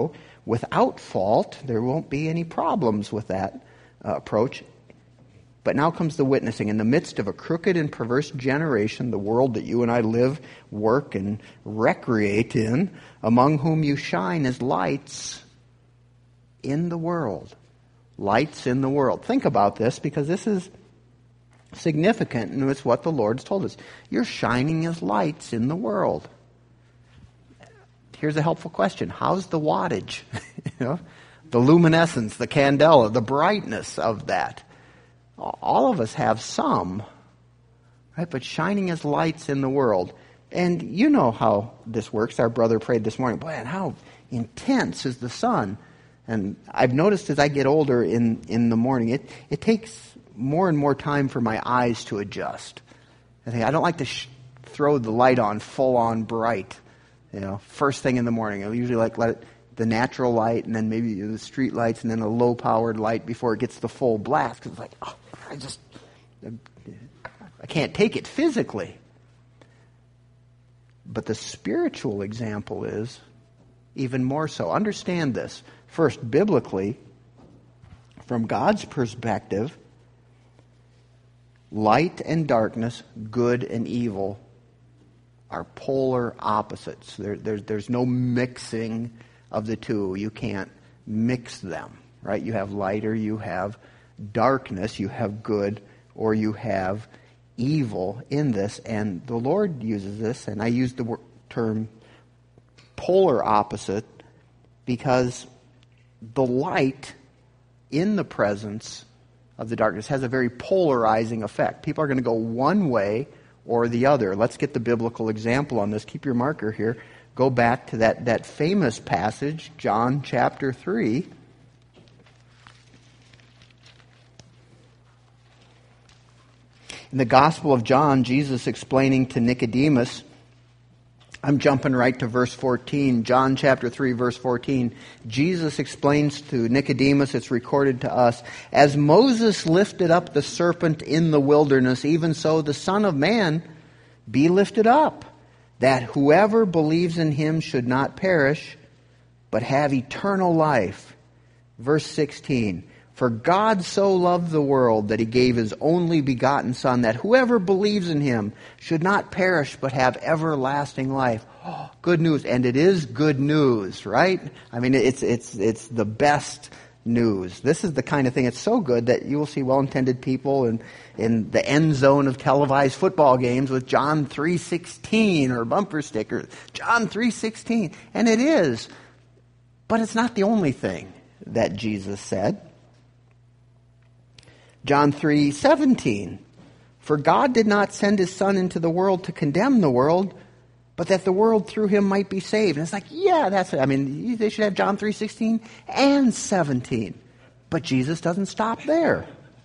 without fault. There won't be any problems with that approach. But now comes the witnessing. In the midst of a crooked and perverse generation, the world that you and I live, work, and recreate in, among whom you shine as lights in the world. Lights in the world. Think about this, because this is significant, and it's what the Lord's told us. You're shining as lights in the world. Here's a helpful question. How's the wattage? The luminescence, the candela, the brightness of that. All of us have some, right? But shining as lights in the world. And you know how this works. Our brother prayed this morning. Boy, and how intense is the sun. And I've noticed as I get older in the morning, it takes more and more time for my eyes to adjust. I don't like to throw the light on full on bright, first thing in the morning. I usually let it, the natural light, and then maybe the street lights, and then a low powered light before it gets the full blast. Because it's like, I can't take it physically. But the spiritual example is even more so. Understand this. First, biblically, from God's perspective, light and darkness, good and evil, are polar opposites. There's no mixing of the two. You can't mix them, right? You have light or you have darkness. You have good or you have evil in this. And the Lord uses this, and I use the term polar opposite because the light in the presence of the darkness has a very polarizing effect. People are going to go one way or the other. Let's get the biblical example on this. Keep your marker here. Go back to that famous passage, John chapter 3. In the Gospel of John, Jesus explaining to Nicodemus, I'm jumping right to verse 14. John chapter 3, verse 14. Jesus explains to Nicodemus, it's recorded to us, as Moses lifted up the serpent in the wilderness, even so the Son of Man be lifted up, that whoever believes in him should not perish, but have eternal life. Verse 16. For God so loved the world that he gave his only begotten Son, that whoever believes in him should not perish but have everlasting life. Oh, good news. And it is good news, right? I mean, it's the best news. This is the kind of thing, it's so good that you will see well-intended people in the end zone of televised football games with John 3:16 or bumper stickers. John 3:16. And it is. But it's not the only thing that Jesus said. John 3:17, for God did not send his Son into the world to condemn the world, but that the world through him might be saved. And it's like, yeah, that's it. I mean, they should have John 3:16 and 17. But Jesus doesn't stop there.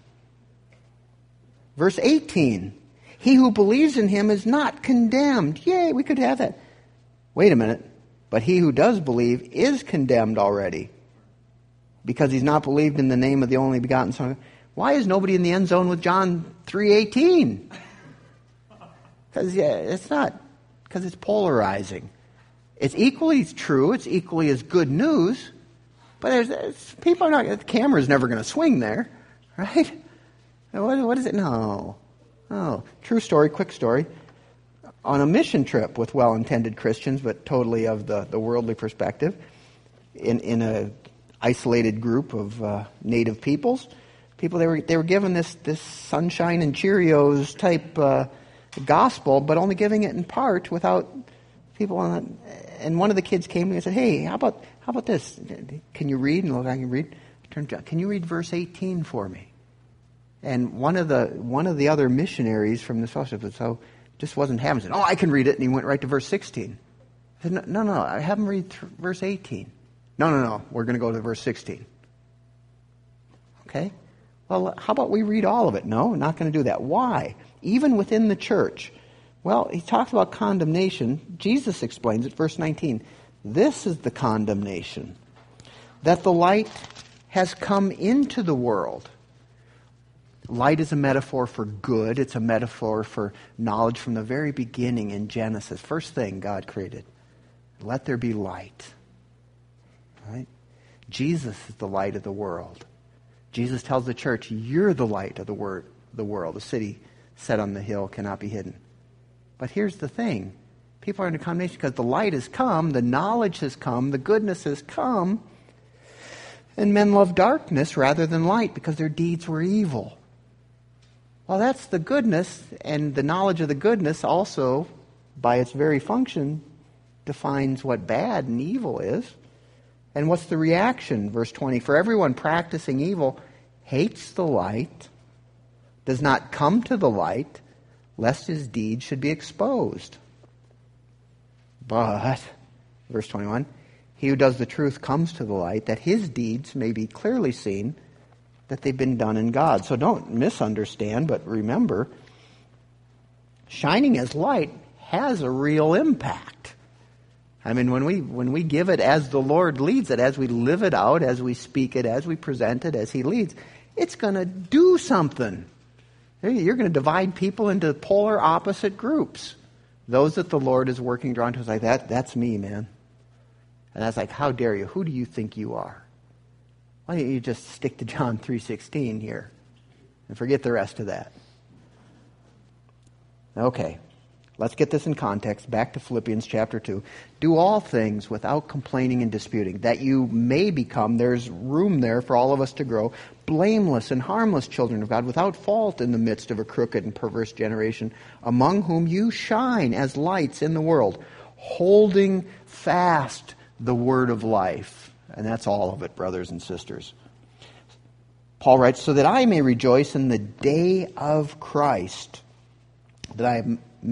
Verse 18, he who believes in him is not condemned. Yay, we could have that. Wait a minute. But he who does believe is condemned already, because he's not believed in the name of the only begotten Son. Why is nobody in the end zone with John 3:18? Because it's not. Because it's polarizing. It's equally true. It's equally as good news. But people are not. The camera's never going to swing there, right? What is it? No. True story. Quick story. On a mission trip with well-intended Christians, but totally of the worldly perspective, in a isolated group of native peoples. People, they were given this sunshine and Cheerios type gospel, but only giving it in part without people on it. And one of the kids came to me and said, "Hey, how about this? Can you read?" And look, I can read. Can you read verse 18 for me? And one of the other missionaries from this fellowship said, so just wasn't having it. Said, "Oh, I can read it," and he went right to verse 16. I said, "No, I have him read verse 18." No, we're going to go to verse 16. Okay. Well, how about we read all of it? No, not going to do that. Why? Even within the church. Well, he talks about condemnation. Jesus explains it, verse 19. This is the condemnation, that the light has come into the world. Light is a metaphor for good. It's a metaphor for knowledge from the very beginning in Genesis. First thing God created. Let there be light. Right? Jesus is the light of the world. Jesus tells the church, you're the light of the world. The city set on the hill cannot be hidden. But here's the thing. People are in condemnation because the light has come, the knowledge has come, the goodness has come, and men love darkness rather than light because their deeds were evil. Well, that's the goodness, and the knowledge of the goodness also, by its very function, defines what bad and evil is. And what's the reaction? Verse 20, for everyone practicing evil hates the light, does not come to the light, lest his deeds should be exposed. But, verse 21, he who does the truth comes to the light, that his deeds may be clearly seen, that they've been done in God. So don't misunderstand, but remember, shining as light has a real impact. I mean, when we give it as the Lord leads it, as we live it out, as we speak it, as we present it, as He leads, it's going to do something. You're going to divide people into polar opposite groups. Those that the Lord is working drawn to is like, that's me, man. And that's like, how dare you? Who do you think you are? Why don't you just stick to John 3:16 here and forget the rest of that? Okay, let's get this in context. Back to Philippians chapter 2. Do all things without complaining and disputing, that you may become, there's room there for all of us to grow, blameless and harmless children of God, without fault in the midst of a crooked and perverse generation, among whom you shine as lights in the world, holding fast the word of life. And that's all of it, brothers and sisters. Paul writes, so that I may rejoice in the day of Christ, that I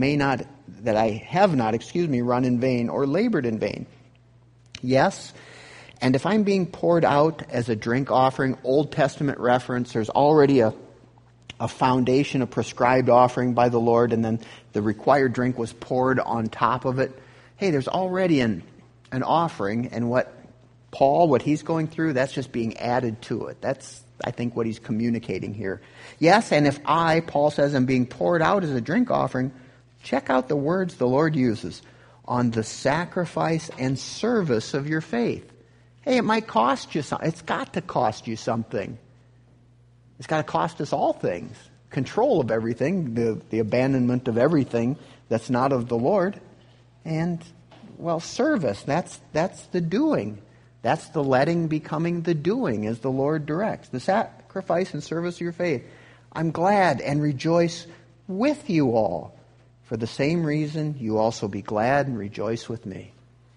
have not, run in vain or labored in vain. Yes, and if I'm being poured out as a drink offering, Old Testament reference, there's already a foundation, a prescribed offering by the Lord, and then the required drink was poured on top of it. Hey, there's already an offering, and what he's going through, that's just being added to it. That's, I think, what he's communicating here. Yes, and if I, Paul says, am being poured out as a drink offering, check out the words the Lord uses on the sacrifice and service of your faith. Hey, it might cost you something. It's got to cost you something. It's got to cost us all things. Control of everything, the abandonment of everything that's not of the Lord. And, well, service, that's the doing. That's the letting becoming the doing as the Lord directs. The sacrifice and service of your faith. I'm glad and rejoice with you all. For the same reason, you also be glad and rejoice with me.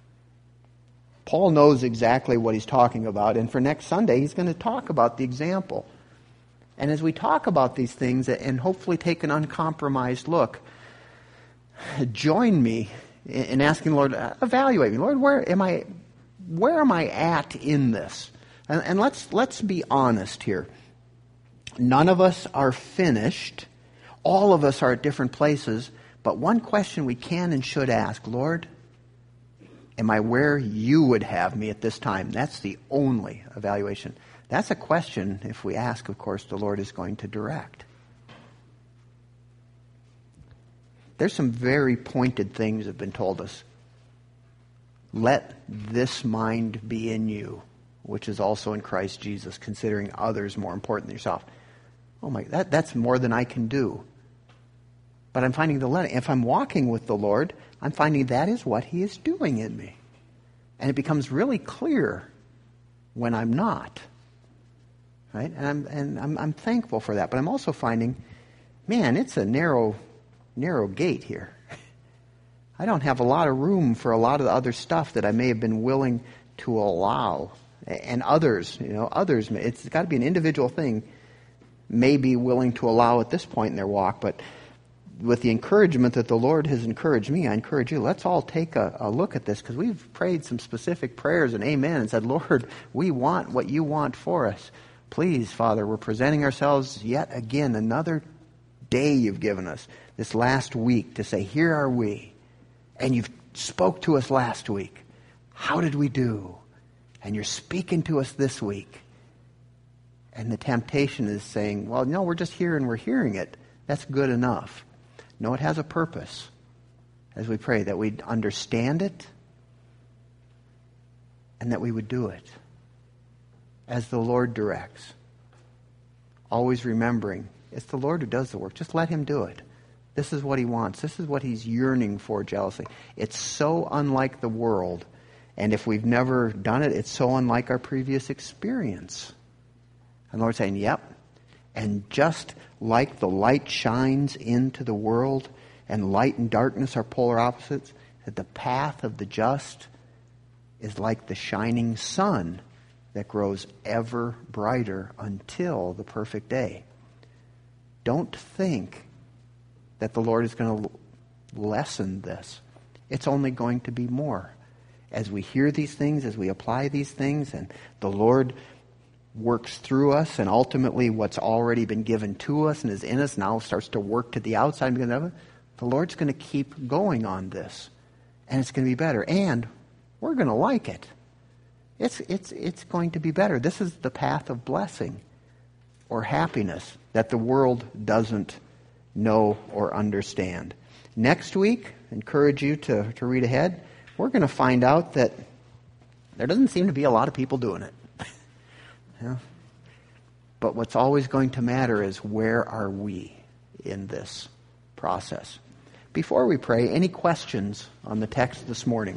Paul knows exactly what he's talking about, and for next Sunday, he's going to talk about the example. And as we talk about these things and hopefully take an uncompromised look, join me in asking the Lord, evaluate me. Lord, where am I at in this? And let's be honest here. None of us are finished. All of us are at different places. But one question we can and should ask, Lord, am I where you would have me at this time? That's the only evaluation. That's a question, if we ask, of course, the Lord is going to direct. There's some very pointed things that have been told us. Let this mind be in you, which is also in Christ Jesus, considering others more important than yourself. Oh my, that's more than I can do. But I'm finding if I'm walking with the Lord, I'm finding that is what He is doing in me. And it becomes really clear when I'm not. Right? And I'm thankful for that. But I'm also finding, man, it's a narrow gate here. I don't have a lot of room for a lot of the other stuff that I may have been willing to allow. And others, it's got to be an individual thing, may be willing to allow at this point in their walk. But with the encouragement that the Lord has encouraged me, I encourage you, let's all take a look at this, because we've prayed some specific prayers and amen and said, Lord, we want what you want for us. Please, Father, we're presenting ourselves yet again, another day you've given us, this last week, to say, here are we. And you've spoke to us last week. How did we do? And you're speaking to us this week. And the temptation is saying, well, no, we're just here and we're hearing it. That's good enough. No, it has a purpose. As we pray, that we'd understand it and that we would do it. as the Lord directs. Always remembering, it's the Lord who does the work. Just let him do it. This is what he wants. This is what he's yearning for jealously. It's so unlike the world. And if we've never done it, it's so unlike our previous experience. And the Lord's saying, yep. And just like the light shines into the world, and light and darkness are polar opposites, that the path of the just is like the shining sun that grows ever brighter until the perfect day. Don't think that the Lord is going to lessen this. It's only going to be more. As we hear these things, as we apply these things, and the Lord works through us, and ultimately what's already been given to us and is in us now starts to work to the outside, the Lord's going to keep going on this. And it's going to be better. And we're going to like it. It's going to be better. This is the path of blessing or happiness that the world doesn't know or understand. Next week, encourage you to read ahead. We're going to find out that there doesn't seem to be a lot of people doing it. Yeah. But what's always going to matter is, where are we in this process? Before we pray, any questions on the text this morning?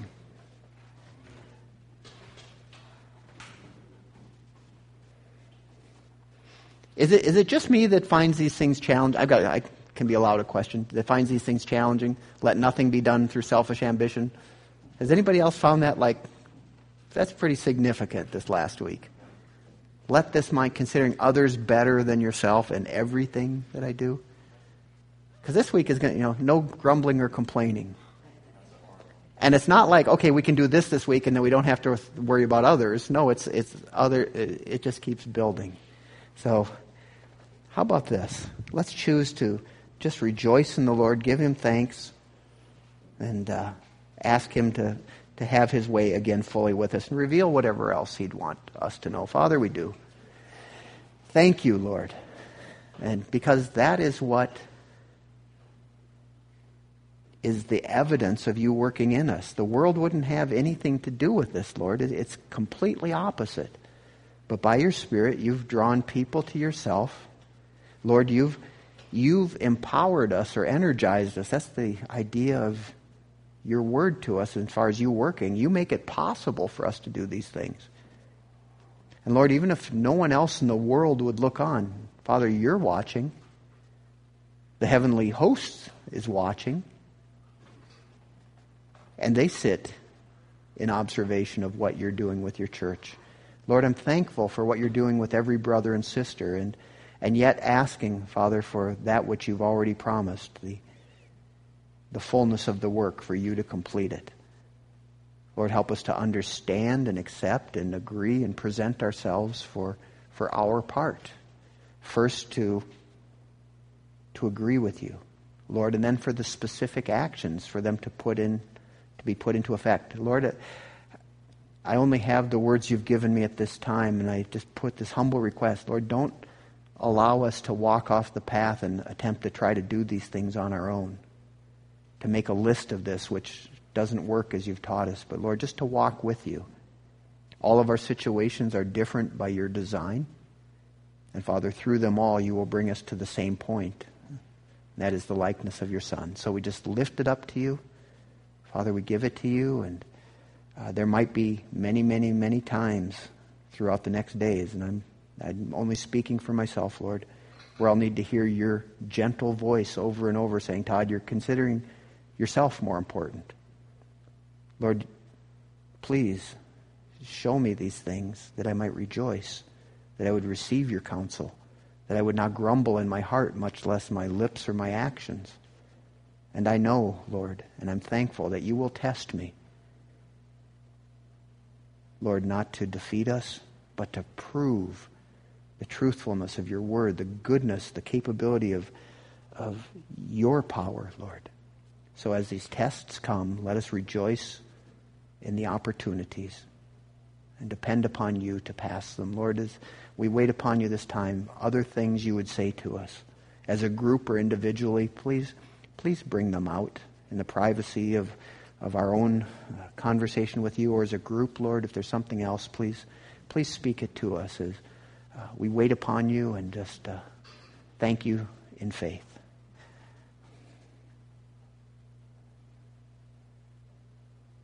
Is it just me that finds these things challenging? I can be allowed a question that finds these things challenging. Let nothing be done through selfish ambition. Has anybody else found that that's pretty significant this last week? Let this mind, considering others better than yourself in everything that I do. Because this week is going to, no grumbling or complaining. And it's not like, okay, we can do this week and then we don't have to worry about others. No, it just keeps building. So, how about this? Let's choose to just rejoice in the Lord, give him thanks, and ask him to have his way again fully with us and reveal whatever else he'd want us to know. Father, we do. Thank you, Lord. And because that is what is the evidence of you working in us. The world wouldn't have anything to do with this, Lord. It's completely opposite. But by your Spirit, you've drawn people to yourself. Lord, you've empowered us or energized us. That's the idea of your word to us as far as you working. You make it possible for us to do these things. And Lord, even if no one else in the world would look on, Father, you're watching. The heavenly host is watching. And they sit in observation of what you're doing with your church. Lord, I'm thankful for what you're doing with every brother and sister, and yet asking, Father, for that which you've already promised, the fullness of the work for you to complete it. Lord, help us to understand and accept and agree and present ourselves for our part. First to agree with you, Lord, and then for the specific actions for them to be put into effect. Lord, I only have the words you've given me at this time, and I just put this humble request. Lord, don't allow us to walk off the path and attempt to try to do these things on our own, to make a list of this, which doesn't work as you've taught us. But Lord, just to walk with you. All of our situations are different by your design. And Father, through them all, you will bring us to the same point. And that is the likeness of your Son. So we just lift it up to you. Father, we give it to you, and there might be many, many, many times throughout the next days, and I'm only speaking for myself, Lord, where I'll need to hear your gentle voice over and over saying, Todd, you're considering yourself more important. Lord, please show me these things that I might rejoice, that I would receive your counsel, that I would not grumble in my heart, much less my lips or my actions. And I know, Lord, and I'm thankful that you will test me. Lord, not to defeat us, but to prove the truthfulness of your word, the goodness, the capability of your power, Lord. So as these tests come, let us rejoice in the opportunities and depend upon you to pass them. Lord, as we wait upon you this time, other things you would say to us, as a group or individually, please bring them out in the privacy of our own conversation with you, or as a group, Lord, if there's something else, please please speak it to us as we wait upon you and just thank you in faith.